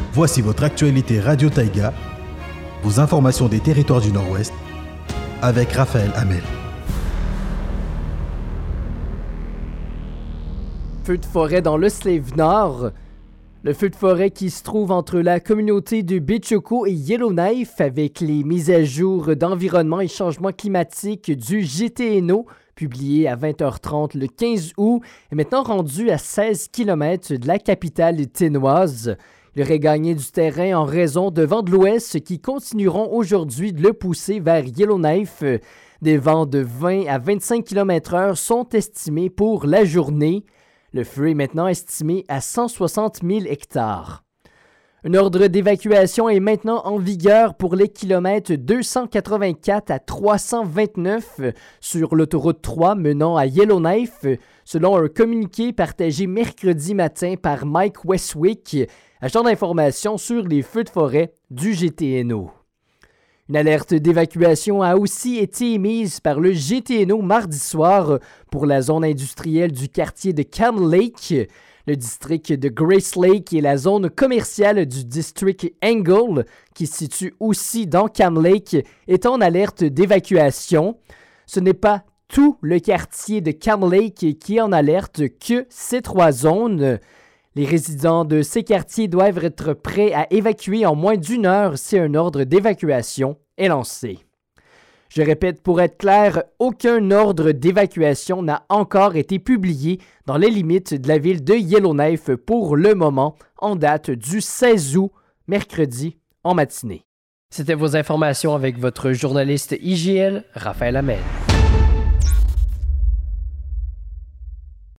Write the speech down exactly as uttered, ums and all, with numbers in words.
Voici votre actualité Radio Taïga, vos informations des territoires du Nord-Ouest, avec Raphaël Hamel. Feu de forêt dans le Slave Nord. Le feu de forêt qui se trouve entre la communauté de Betchoko et Yellowknife, avec les mises à jour d'environnement et changement climatique du G T N O, publié à vingt heures trente le quinze août, est maintenant rendu à seize kilomètres de la capitale ténoise. Il aurait gagné du terrain en raison de vents de l'ouest qui continueront aujourd'hui de le pousser vers Yellowknife. Des vents de vingt à vingt-cinq kilomètres heure sont estimés pour la journée. Le feu est maintenant estimé à cent soixante mille hectares. Un ordre d'évacuation est maintenant en vigueur pour les kilomètres deux cent quatre-vingt-quatre à trois cent vingt-neuf sur l'autoroute trois menant à Yellowknife, selon un communiqué partagé mercredi matin par Mike Westwick, agent d'information sur les feux de forêt du G T N O. Une alerte d'évacuation a aussi été émise par le G T N O mardi soir pour la zone industrielle du quartier de Cam Lake. Le district de Grace Lake et la zone commerciale du district Angle, qui se situe aussi dans Cam Lake, est en alerte d'évacuation. Ce n'est pas tout le quartier de Cam Lake qui est en alerte que ces trois zones. Les résidents de ces quartiers doivent être prêts à évacuer en moins d'une heure si un ordre d'évacuation est lancé. Je répète, pour être clair, aucun ordre d'évacuation n'a encore été publié dans les limites de la ville de Yellowknife pour le moment, en date du seize août, mercredi, en matinée. C'était vos informations avec votre journaliste I G L, Raphaël Hamel.